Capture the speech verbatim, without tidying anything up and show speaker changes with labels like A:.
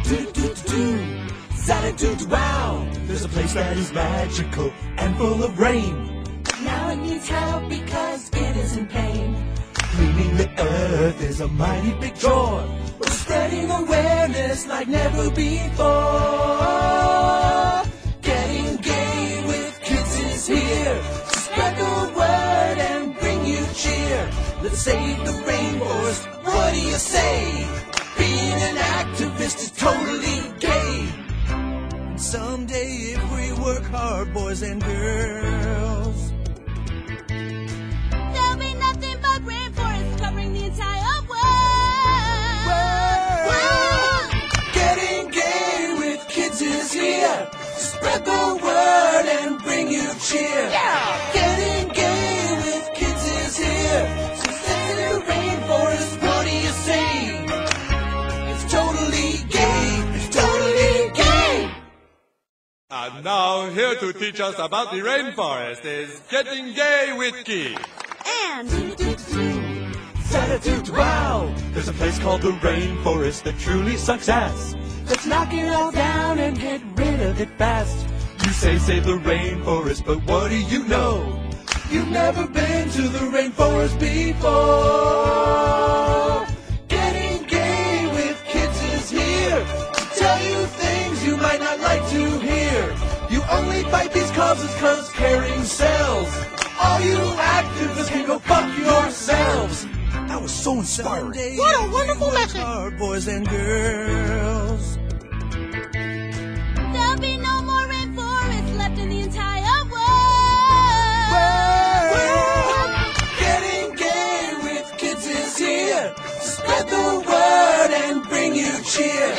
A: Do-do-do-do, Zada-do-do-wow. There's a place that is magical and full of rain. Now it needs help because it is in pain. Cleaning the earth is a mighty big chore. We're spreading awareness like never before. Getting gay with kids is here to spread the word and bring you cheer. Let's save the rainforest, what do you say? Being an activist is totally gay. And someday if we work hard, boys and girls,
B: there'll be nothing but rainforests covering the entire world.
A: world. Getting gay with kids is here to spread the word and bring you cheer.
B: Yeah.
A: Getting gay with kids is here. So save the rainforest, what do you say? It's totally gay. It's totally gay.
C: And now, here to teach us about the rainforest is Getting Gay with Key.
B: And
A: Wow! There's a place called the rainforest that truly sucks ass. Let's knock it all down and get rid of it fast. You say save the rainforest, but what do you know? You've never been to the rainforest before. Getting gay with kids is here to tell you things you might not like to hear. You only fight these causes cause caring sells. All you activists can go fuck yourselves. That was so inspiring.
B: what a wonderful message.
A: Hard boys and girls.
B: There'll be no more rainforests left in the entire world.
A: Getting gay with kids is here. Spread the word and bring you cheer.